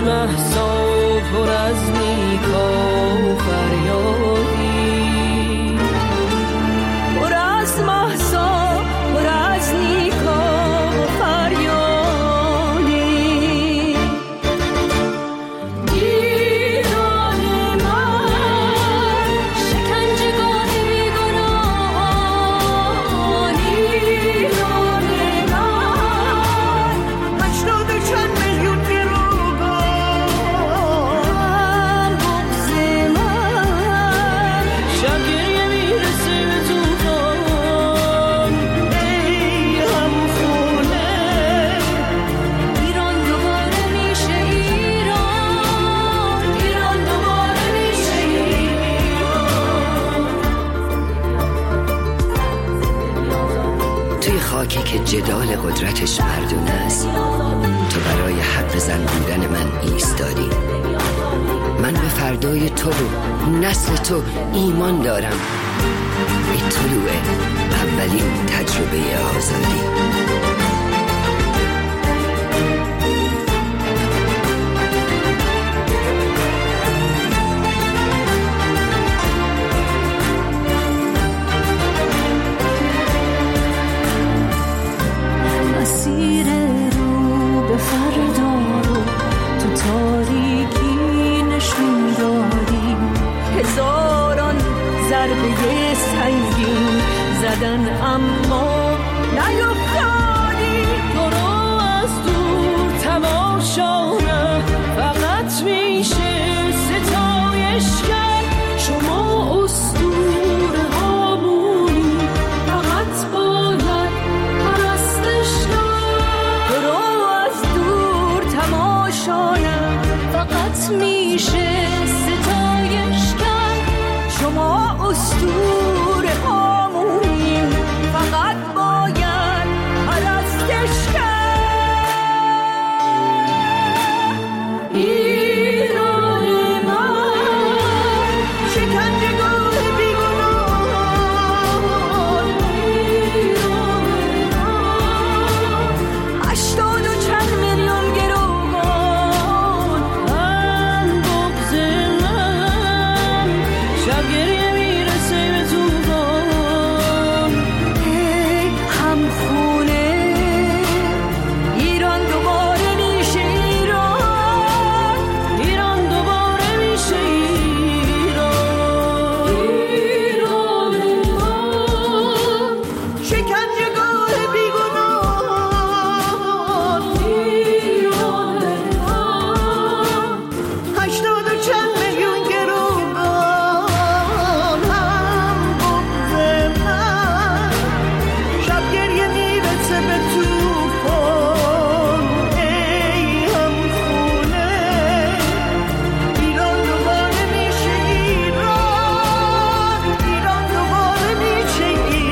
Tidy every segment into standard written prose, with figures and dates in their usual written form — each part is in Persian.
مهسا پر از نیکا و فریادی، پر از مهسا پر از نیکا و فریادی. ایران من شکنجهگاه بیگناهان، ایران من 80 چند میلیون گروگان، بغض من شب گریه میرسه به طوفان. ای همخونه ایران دوباره میشه ایران، ایران دوباره میشه ایران. توی خاکی که جدال قدرتش مردونه است، تو برای حق زن بودن من ایستادی. من به فردای تو و نسل تو ایمان دارم. ای طلوع اولین تجربه آزادی. مسیر رو به فردا رو تو تاریکی نشون دادی، هزاران ضربه سنگین زدن اما نیفتادی. تو رو از دور تماشا فقط میشه ستایش کرد، شما اسطوره هامونی فقط باید پرستش کرد. تو رو از دور تماشا فقط میشه ستایش کرد، شما اسطوره هامونی فقط باید پرستش کرد. ایران من شکنجهگاه بیگناهان، ایران من 80 و چند میلیون گروگان، من بغض من شب گریه میرسه به طوفان. ای همخونه ایران دوباره میشه ایران، ایران دوباره میشه ایران. ایران من شکنجهگاه بیگناهان، ایران من 80 و چند میلیون گروگان، هم بغض من شب گریه میرسه به طوفان. ای همخونه ایران دوباره میشه ایران، ایران دوباره میشه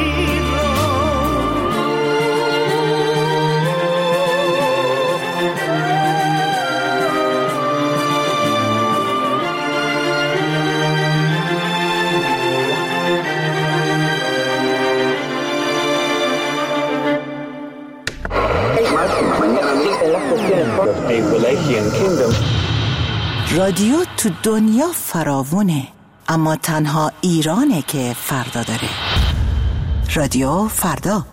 رادیو تو دنیا فراوونه، اما تنها ایرانه که فردا داره. رادیو فردا.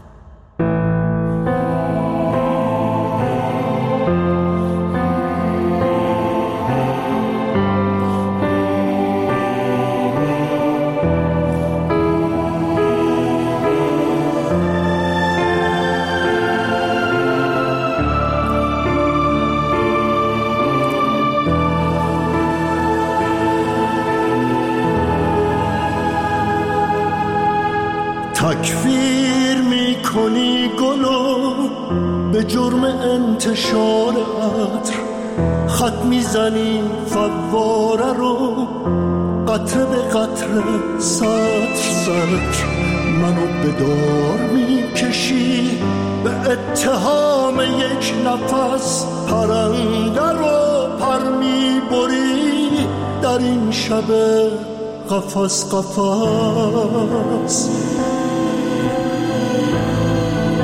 تکفیر میکنی گلو به جرم انتشار عطر، خط میزنی فواره رو قطره به قطره سطر سطر، منو به دار میکشی به اتهام یک نفس، پرنده رو پر میبری در این شب قفس قفس.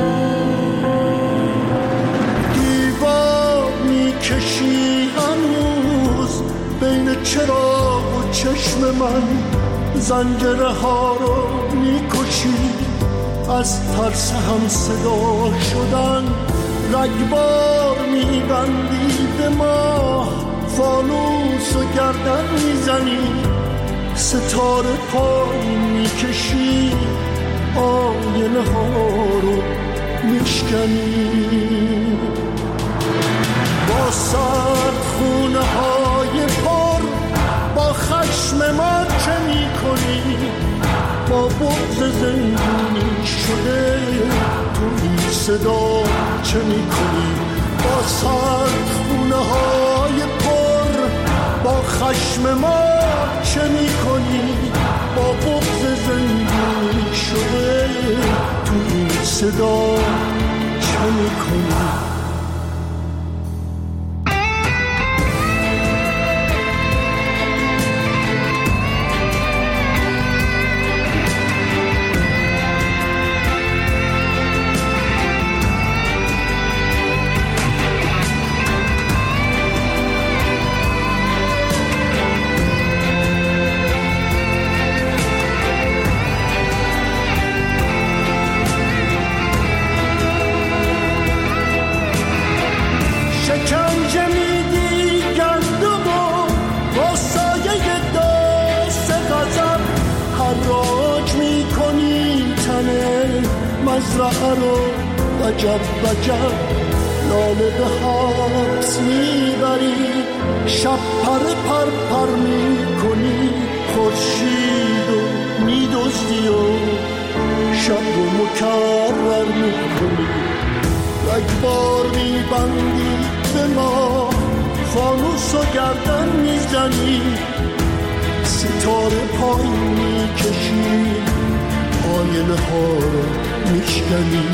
دیوار میکشی هنوز چرا و چشم من زنجره ها رو میکشی، از ترس هم صدا شدن رگبار میبندی به ما، فانوس و گردن میزنی، ستاره پایین میکشی، آینه ها رو میشکنی. با سرد خونه های پر با خشم ما چه میکنی، با بغض زندونی شده تو این صدا چه میکنی. با سرد خونه های پر با خشم ما چه میکنی، با بغض زندونی شده تو این صدا چه میکنی. مزرعه رو وجب وجب لاله به حبس میبری، شب پر پر میکنی، خورشید رو میدزدی و شب رو مکرر میکنی. رگبار میبندی به ما، فانوس و گردن میزنی، ستاره پایین میکشی، آینه ها رو میشکنی.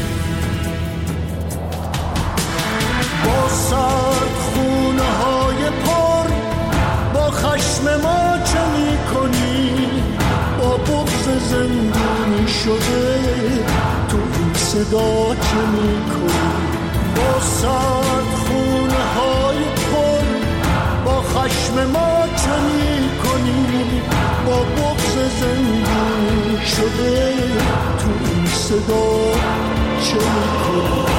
با سرد خونه های پر با خشم ما چه میکنی، با بغض زندونی شده تو این صدا چه میکنی. با سرد خونه های پر با خشم ما چه میکنی، با بغض زندونی شده تو این صدا چه میکنی.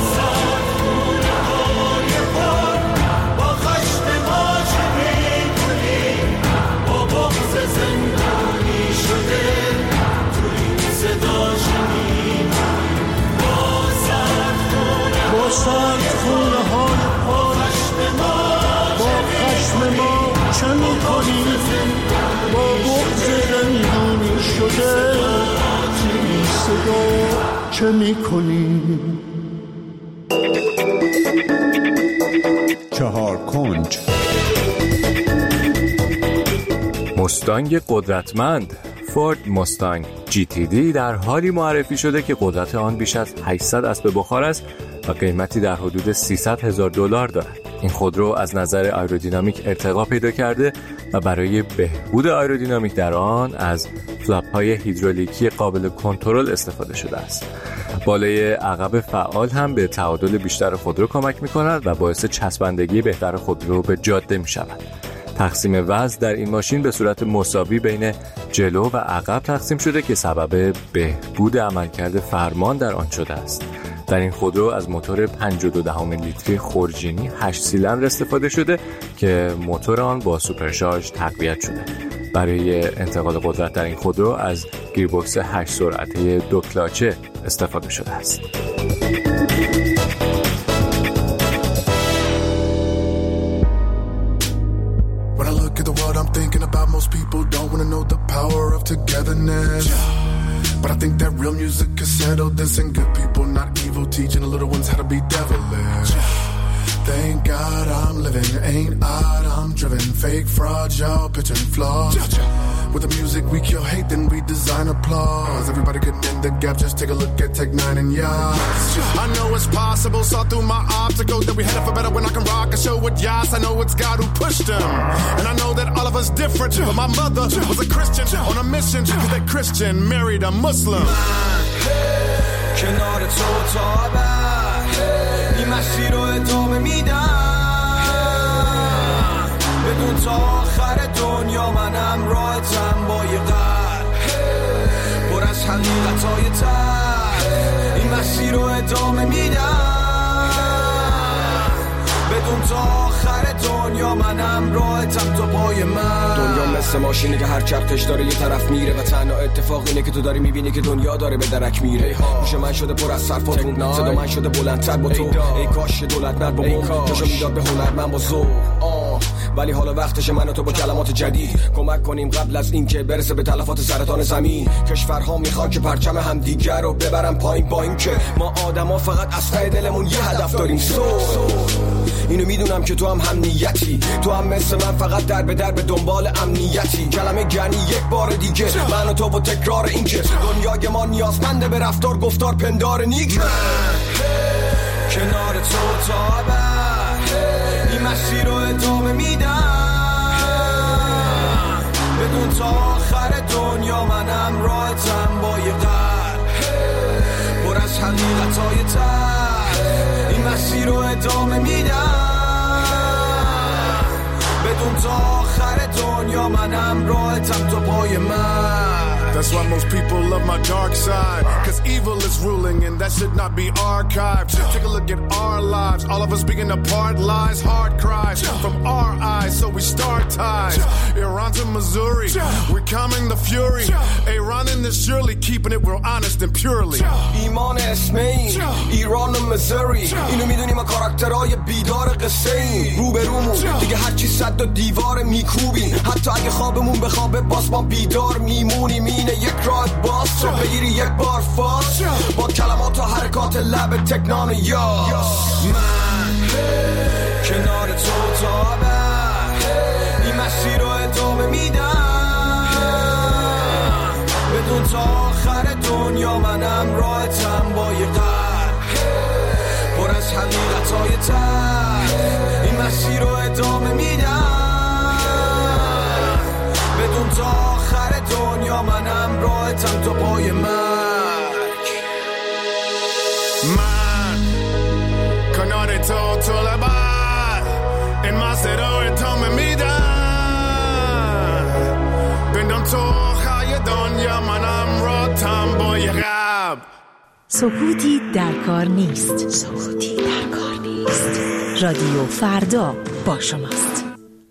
با سرد خونه های پر با خشم ما چه میکنی، با بغض زندونی شده این صدا چه میکنی. چهار کنج. مستانگ قدرتمند فورد مستانگ GTD در حالی معرفی شده که قدرت آن بیش از 800 اسب بخار است و قیمتی در حدود $300,000 دارد. این خودرو از نظر آیرودینامیک ارتقا پیدا کرده و برای بهبود آیرودینامیک در آن از فلاپ‌های هیدرولیکی قابل کنترل استفاده شده است. بالای عقب فعال هم به تعادل بیشتر خودرو کمک می‌کند و باعث چسبندگی بهتر خودرو به جاده می‌شود. تقسیم وزن در این ماشین به صورت مساوی بین جلو و عقب تقسیم شده که سبب بهبود عملکرد فرمان در آن شده است. در این خودرو از موتور 5.2 لیتری خورجینی 8 سیلندر استفاده شده که موتور آن با سوپرشارژ تقویت شده. برای انتقال قدرت در این خودرو از گیربکس 8 سرعته 2 کلاچه استفاده شده است. Most people don't want to know the power of togetherness, but I think that real music can settle this, and good people not evil, teaching the little ones how to be devilish. Thank God I'm living, ain't odd, I'm driven, fake fraud, y'all pitching flaws. With the music we kill hate, then we design applause. Everybody getting in the gap, just take a look at Tech 9 and Yas. I know it's possible, saw through my obstacles that we headed for better when I can rock a show with Yas. I know it's God who pushed them, and I know that all of us different, but my mother was a Christian on a mission, cause that Christian married a Muslim. کنار تو تا بعد این مسیر رو ادامه میدم، بدون تا آخر دنیا منم راحتم با یه قلب پر از حقیقت‌های ته این مسیر رو ادامه میدم بدون تا آخر دنیا منم راحتم تا پای من. دنیا مثل ماشینه که هر چرخش داره یه طرف میره و تنها اتفاق اینه که تو داری میبینی که دنیا داره به درک میره. گوش من شده پر از صرفاتون، صدا من شده بلندتر با تو. ای کاش دولت مرد با بوم جاشو میداد به هنرمند با ذوق. ولی حالا وقتشه من و تو با کلمات جدید کمک کنیم قبل از اینکه برسه به تلفات سرطان زمین. کشورها میخوان که پرچم همدیگر رو ببرن پایین با اینکه ما آدما فقط از ته دلمون یه هدف داریم. اینو میدونم که تو هم نیتی، تو هم مثل من فقط در به در به دنبال امنیتی. کلمه گنی یک بار دیگه من و تو و تکرار این که دنیای ما نیازمنده به رفتار گفتار پندار نیک. من کنار تو تا ابد این مسیر رو ادامه میدم بدون تا آخر دنیا منم راحتم با یه قلب پر از حقیقت‌های ته این مسیر رو ادامه میدم بدون تا آخر دنیا منم راحتم تا پای من. That's why most people love my dark side, cause evil is ruling and that should not be archived. Take a look at our lives, all of us being apart, lies, hard cries from our eyes, so we start ties. Iran to Missouri, we're calming the fury. Iran in this surely keeping it real honest and purely. ایمان اسمین ایران و مزوری اینو میدونیم ما کاراکترهای بیدار قصه این روبرومون دیگه هرچی صد و دیوار میکوبیم حتی اگه خوابمون بخوابه باز ما بیدار میمونیم. اینه یک راه باز رو بگیری یک بار فاز با کلمات و حرکات لب تکنان یاس. من کنار تو تا ابد این مسیر رو ادامه میدم بدون تا آخر دنیا منم راحتم با یه قلب پر از حقیقت‌های ته این مسیر رو ادامه میدم بدون تا آخر دنیا منم راحتم تا پای مرگ. من کنار تو تا ابد این مسیر رو ادامه میدم بدون تا آخر دنیا منم راحتم با یه قلب. سکوتی در کار نیست. سکوتی در کار نیست. رادیو فردا با شماست.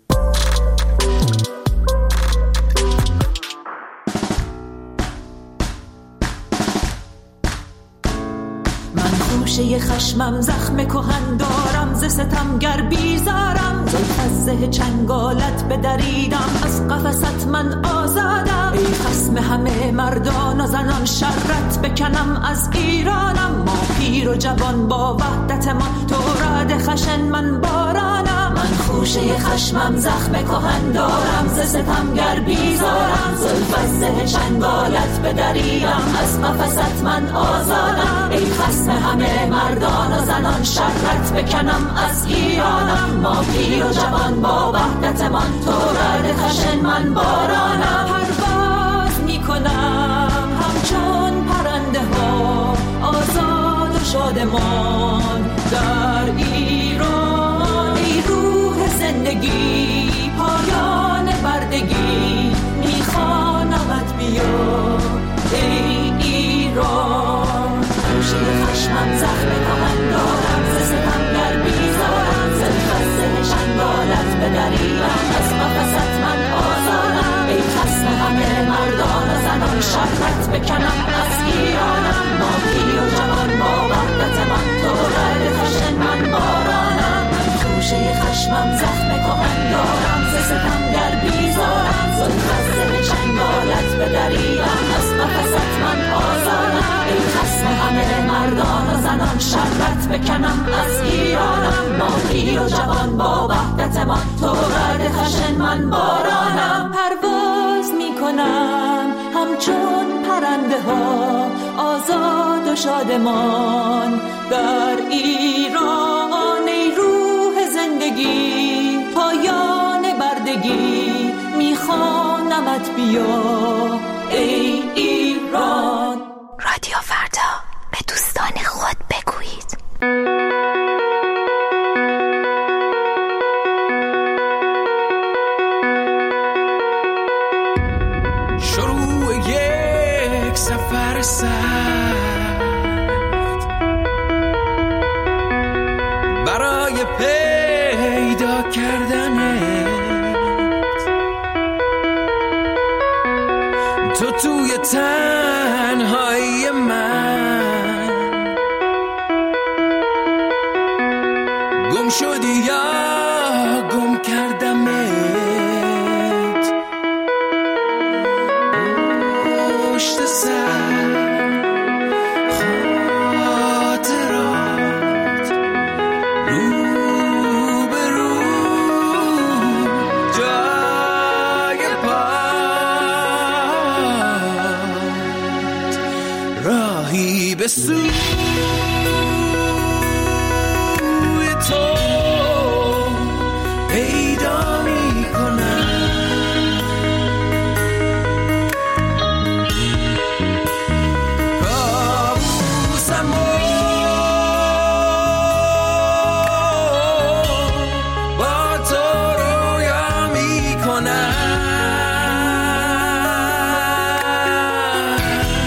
خوشه خشمم زخم کهن دارم ز ستمگر بیزارم زلف از زه چنگالت بدریدم از قفست من آزادم ای خصم همه مردان و زنان شرت بکنم از ایرانم ما پیر و جوان با وحدت من تو رعد خشن من بارانم من خوشه خشمم زخم کهن دارم ز ستمگر بیزارم زلف از زه چنگالت بدریدم از قفست من آزادم ای خصم همه مردان و زنان شرت بکنم از ایرانم ما پیر و جوان با وحدت من تو رعد خشن من بارانم پرواز میکنم همچون پرنده ها آزاد و شادمان در ایران ای روح زندگی پایان بردگی میخوانمت بیا ای ایران خوشه خشمم زخم کهن دارم ز ستمگر بیزارم زلف از زه چنگالت بدریدم از قفست من آزادم ای خصم همه مردان و زنان شرت بکنم از ایرانم ما پیر و جوان با وحدت من تو رعد خشن من بارانم من خوشه خشمم زخم کهن دارم ز ستمگر بیزارم زلف از زه چنگالت بدریدم از قفست من آزادم ای خصم همه مردان و زنان شرت بکنم از ایرانم ما پیر و جوان با وحدت من تو رعد خشن من بارانم پرواز میکنم همچون پرنده ها آزاد و شادمان در ایران ای روح زندگی پایان بردگی میخوانمت بیا ای ایران. رادیو فردا به دوستان خود بگویید. پیدا کردنت، تو توی تنهایی من گم شدی یا گم کردمت، پشت سر خاطرات رو به رو جای پات راهی به سوی تو پیدا می کنم، کابوسم با تو رویا می کنم،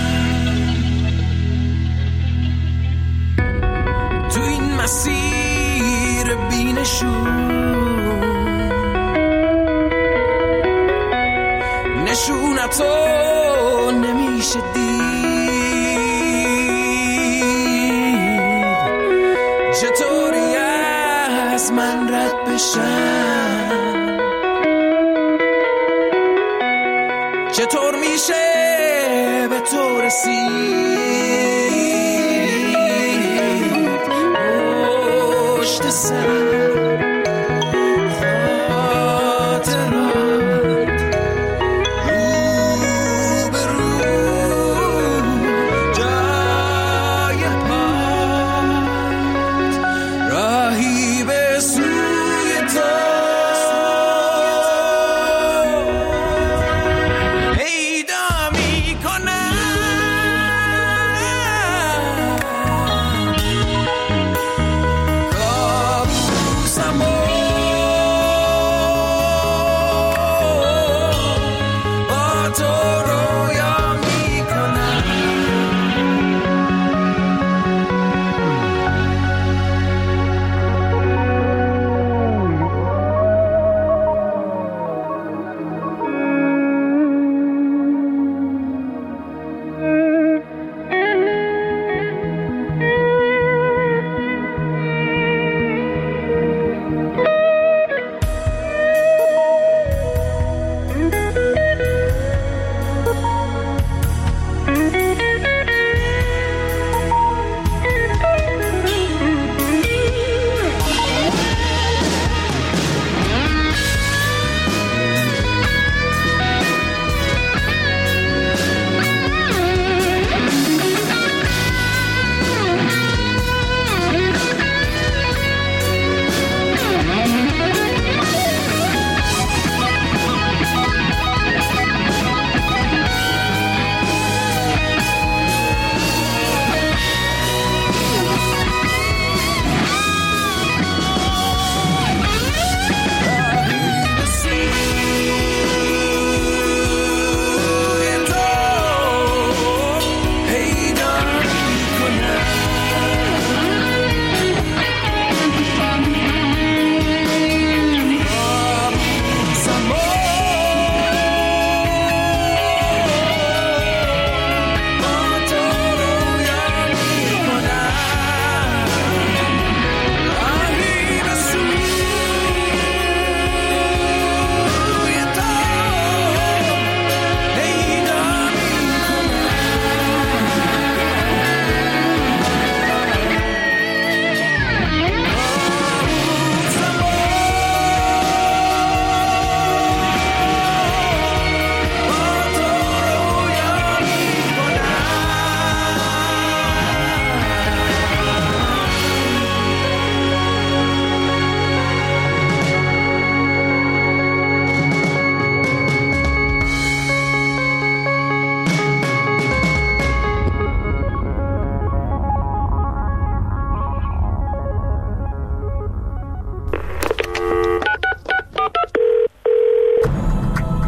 تو این مسیر بینشون نشونتو نمیشه دید، چطوری از من رد بشم، چطور میشه به تو رسید، پشت سر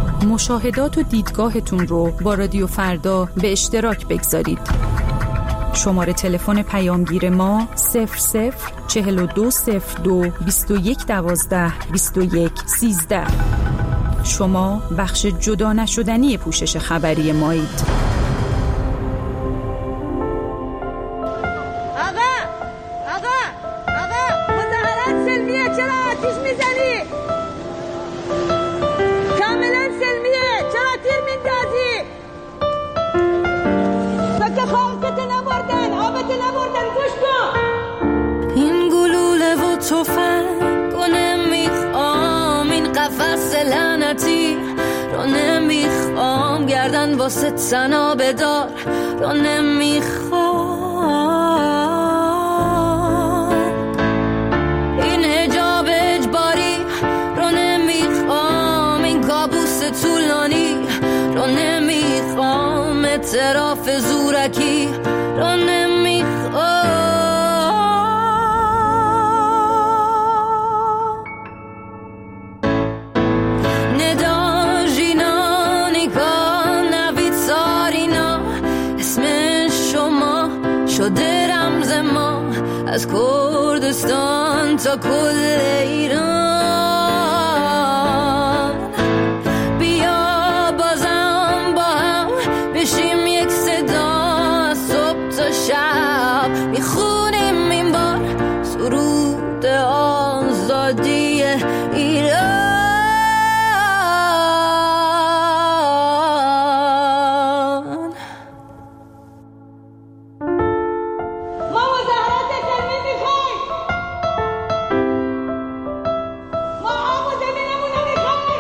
مشاهدات و دیدگاهتون رو با رادیو فردا به اشتراک بگذارید. شماره تلفن پیامگیر ما 00420221122113. شما بخش جدا نشدنی پوشش خبری مایید. این گلوله و تفنگ و نمیخوام، این قفس لعنتی رو نمیخوام، گردن واسه تنها بدار رو نمیخوام، این حجاب اجباری رو نمیخوام، این کابوس طولانی رو نمیخوام، اعتراف زورکی رو نمیخوام. ندا ژینا نیکا نوید سارینا، اسم شما شده رمز ما، از کردستان تا کل ایران. بیا بازم با هم بشیم یک صدا، صبح تا شب میخونیم این بار سرود آزادی ایران. ما مظاهرات سلمی میخوایم، ما آب و زمینمون رو میخوایم.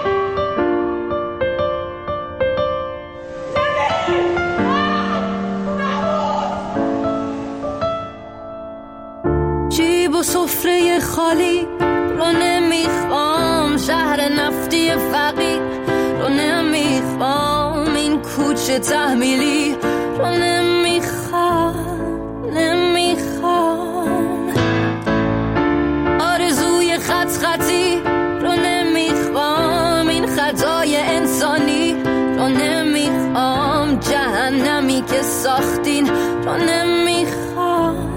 جیب و سفره خالی رو نمیخوام، شهر نفتی فقیر رو نمیخوام، این کوچه تحمیلی رو نمیخوام، آرزوی خطی رو نمیخوام، این خطای انسانی رو نمیخوام، جهنمی که ساختین رو نمیخوام.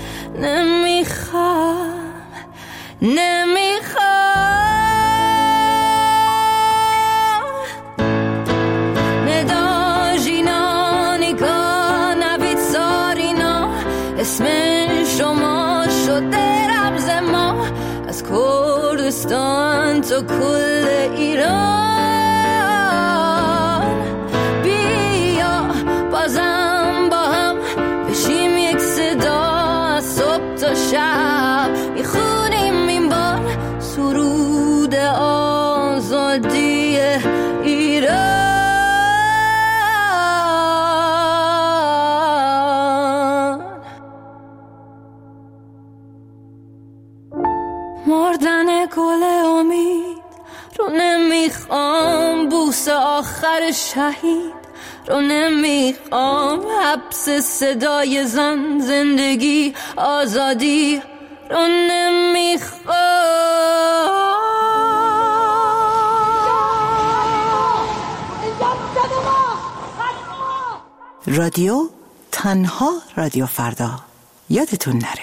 ندا ژینا نیکا نوید سارینا، اسم شما شده رمز ما، از کردستان تا کل ایران. بیا بازم با هم بشیم یک صدا، صبح تا شب میخونیم این بار سرود آزادی ایران. مردن گل امید رو نمیخوام، بوس آخر شهید رو نمیخوام، حبس صدای زن، زندگی آزادی رو نمیخوام. رادیو تنها رادیو فردا، یادتون نره.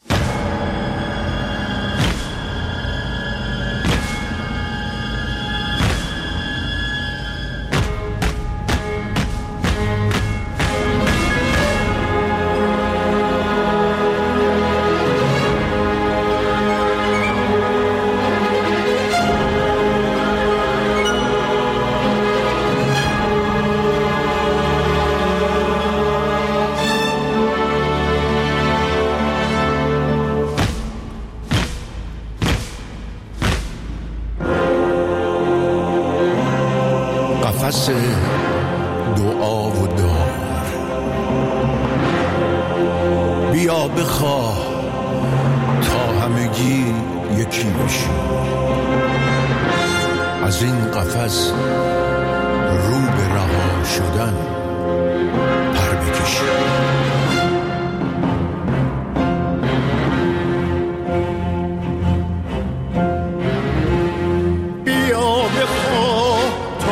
قفس دعا و دار، بیا بخواه تا همگی یکی بشیم، از این قفس رو به رها شدن پر بکشیم.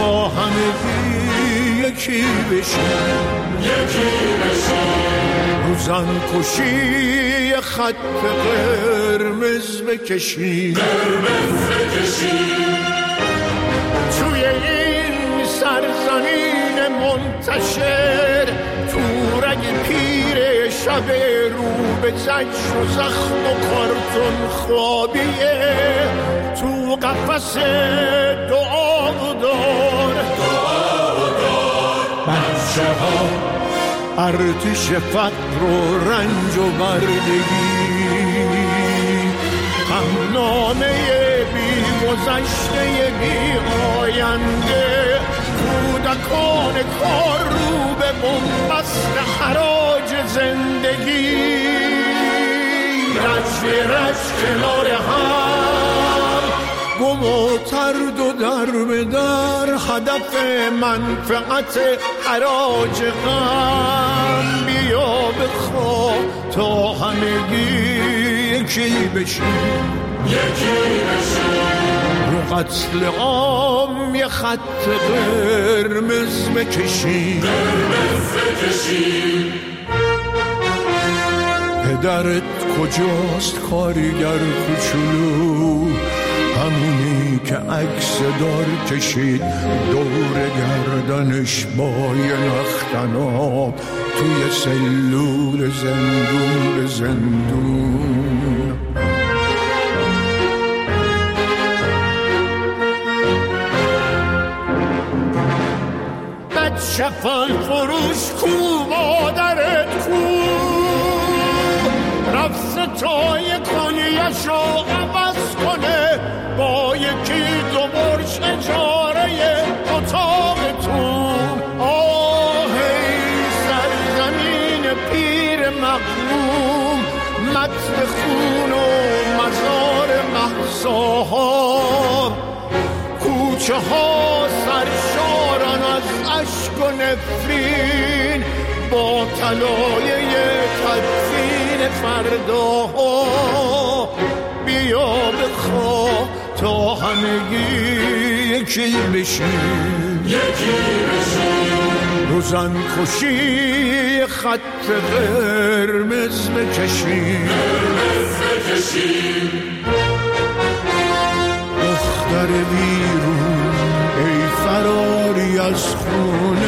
یکی بشیم روزن کشی خط قرمز بکشیم توی این سرزمین منتشر، تو رگ پیر شب رو به زجر و زخم و کارتون خوابیه، تو قفس دعا دار بچه ها ارتش فقر و رنج و بردگی، هم نامه بی گذشته بی آینده، کودکان کار رو به بنبست حراج زندگی، رج به رج کنار هم، گم و ترد و در به در، هدف منفعت حراج غم، بیا بخواه تا همگی یکی بشیم رو قتل عام یه خط قرمز بکشیم پدرت کجاست کارگر کوچولو، همونی که عکس دار کشید دور گردنش با یه نختناب توی سلول زندون به زندون. شفال فروش کو مادرت کو، رفت ستای کنیشو عوض کنه با یکی دو برش اجاره اتاقتون. آه ای سرزمین پیر مغموم، متن خون و مزار مهساها، کوچه ها سرشارن از عشق و نفرین، با طلایه تدفین فرداها، بیا بخواه تا همگی یکی بشیم روزن کشی خط قرمز بکشیم دختر بیرون ای فراری از خونه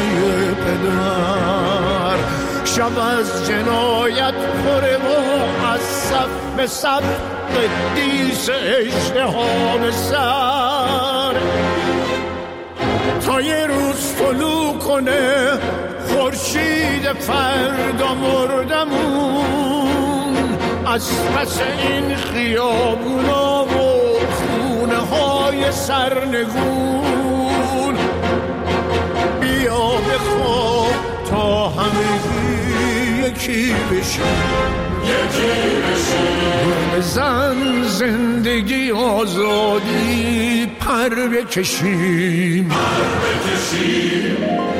پدر، شب از جنایت پره و از صف به صف قدیس اجتهاد سر، تا یه روز طلوع کنه خورشید فردا مردمون، از پس این خیابونا و خونه های سرنگون، بیا بخواه تا همگی یکی بشیم بزن زندگی آزادی پر بکشیم